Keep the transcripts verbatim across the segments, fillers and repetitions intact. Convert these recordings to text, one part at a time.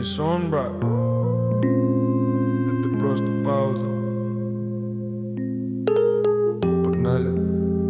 сон, брат. Это просто пауза. Погнали.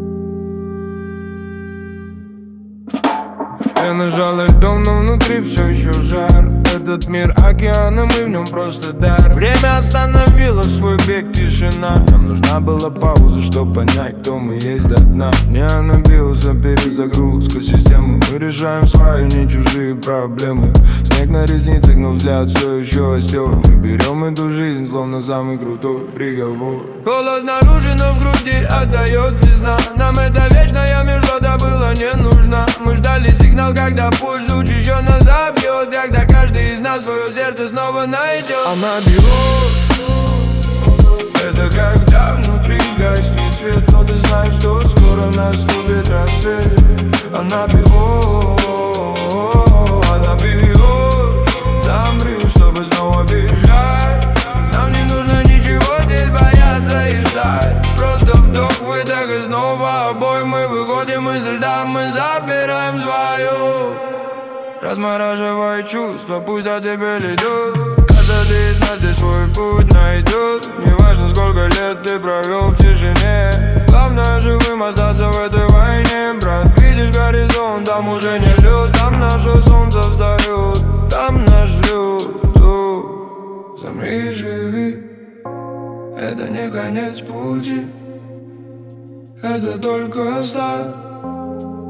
Я нажал альдом, но внутри все еще жар. Этот мир океан, и мы в нем просто дар. Время остановило свой бег, тишина. Нам нужна была пауза, чтоб понять, кто мы есть до дна. Не набился перезагрузка системы. Мы решаем свои, не чужие проблемы. Снег на ресницах, но взгляд все еще остер. Мы берем эту жизнь, словно самый крутой приговор. Холод снаружи, но в груди отдает весна. Нам эта вечная межда было не нужна. Мы ждали сигнал, когда пульс учащенно забьет, когда каждый из нас свое сердце снова найдет. Она бьет. Это когда внутри гаснет свет, но ты знаешь, что скоро наступит рассвет. Она бьет, она бьет. Замри, чтобы снова бежать. Нам не нужно ничего здесь бояться и ждать. Просто вдох, выдох и снова обой. Мы выходим из льда, мы забираем свою. Размораживай чувства, пусть от тебя идут. Каждый из нас здесь свой путь найдет. Неважно, сколько лет ты провел в тишине. Главное живым остаться в этой войне, брат. Видишь горизонт, там уже не лед. Там наше солнце встает, там наш взлет. Замри, живи. Это не конец пути, это только старт.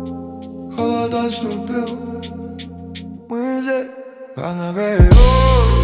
Холод отступил. Мы здесь, она бьет.